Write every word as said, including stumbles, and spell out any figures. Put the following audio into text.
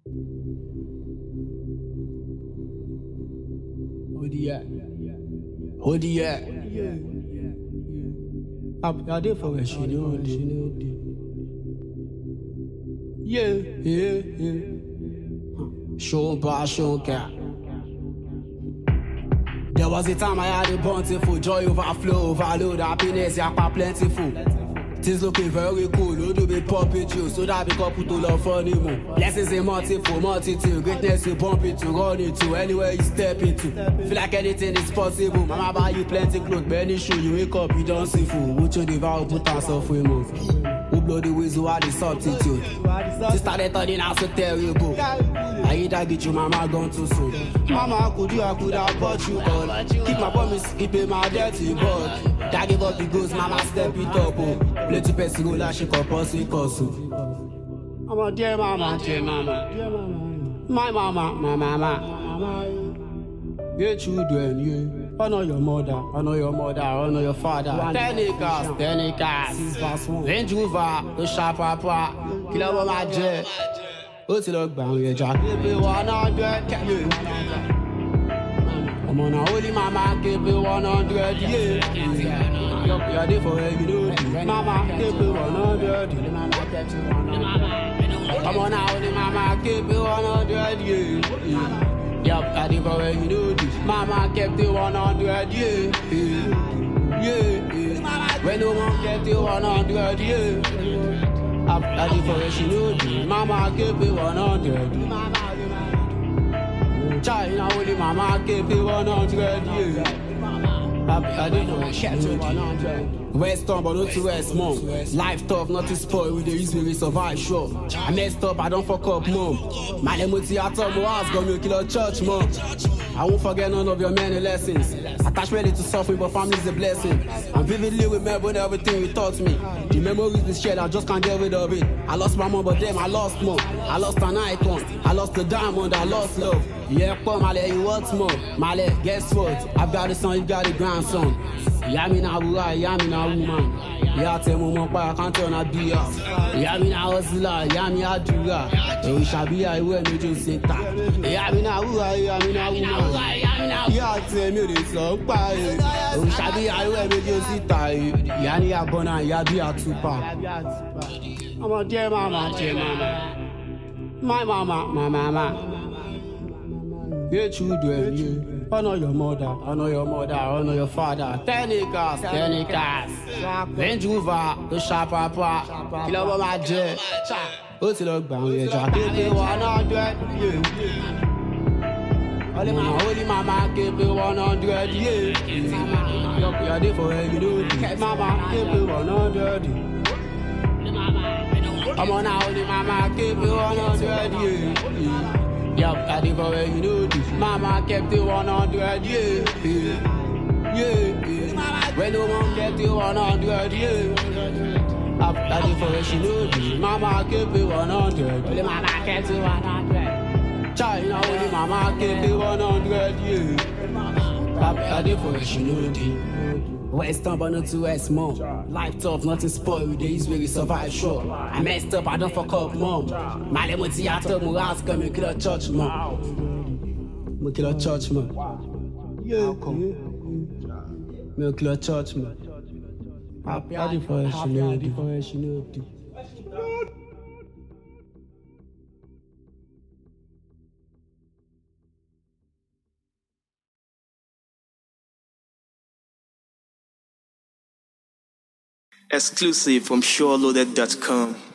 Hold the air. Hold the air. I did for her, she know it. Yeah, yeah, yeah. Show bar, show cat. There was a time I had a bountiful joy overflow, overload, happiness, yakpa plentiful. Things looking very cool, no do be pumping you, so that we can put to love funny more. Blessings in multiple, multitude, greatness you bump into, run into, anywhere you step into. Feel like anything is possible, mama buy you plenty clothes, many shoes, you wake up, you don't see food. Which you devour, put on some free move. Who blow the whistle, are the substitute. Sister, they turning out so terrible. I either get you, mama gone too soon. Mama, could you, I could have bought you all. Keep my promise, keep my dirty bug. That give up the ghost, mama step it up. Oh. Play to pass go like she can pass it, cause I'm a dear mama, dear mama, dear mama. My mama, my mama. Your children, you. Honor your mother, honor your mother, honor your father. Ten acres, ten acres. Range Rover, the sharp papa. Kill over my jet. Ó ti lọ gbà àwọn ẹja. Képe one hundred kẹ́lẹ́. Ọmọ náà ó ní màmá képe one hundred yé. Yọ̀dé for ẹ you know. Màmá képe one hundred. Ọmọ náà ó ní màmá képe one hundred yé. Yọ̀dé for ẹ you know. Màmá képe one hundred yé. When no one képe one hundred yé. I did for her, she know the mama gave me one hundred. China only mama gave me one hundred. I did for her, she know one hundred. Western, but not to West, mom. Life tough, not to spoil. With the use me, we survive, sure. I messed up, I don't fuck up, mom. My lemoti, I told my ass, got me a killer church, mom. I won't forget none of your many lessons. Attached ready to suffer, but family's a blessing. I'm vividly remembering everything you taught me. The memories we shared, I just can't get rid of it. I lost my mom, but then I lost mom. I lost an icon, I lost a diamond, I lost love. Yeah, come, Male, you want more? Male, guess what? I've got a son, you've got a grandson. Yami na wura, yami na woman. Ya te mo mo pa, I can't turn a beer. Yami na hustler, yami a dura. We shall be a way me just say that. Yami na wura, yami na woman. Ya te me de so pa. We shall be a way me just say that. Yani a bona, ya be a tupa. I'm a dear mama, dear mama. My mama, my mama. Your children, you. Honor your mother, honor your mother, honor your father. Ten acres, ten acres. Range Rover, the sharp papa. Kill over my jet. Ó ti lọ gbà àwọn ẹja. Képe one hundred, yeah. Only my holy mama képe one hundred, yeah. Yọ̀dé for ẹ you know. Mama képe one hundred. Ọmọ náà holy mama képe one hundred, yeah. Yup, I did for her, you know this. Mama kept it one hundred, yeah, yeah, yeah. When no one kept it one hundred, yeah. I did for her, she know this. Mama kept it one hundred. Only mama kept it one hundred. China, only mama kept it one hundred, yeah. I did for her, she know this. Western, but not to West, mom. Life tough, nothing spoiled. With the ease where we survive, sure. I messed up, I don't fuck up, mom. My lemoti, I told my ass, come and kill a church, mom. Me kill a church, man. Yeah, come. Me kill a church, man. I did for her, she know it. I did for her, she know it. Exclusive from SureLoaded dot com.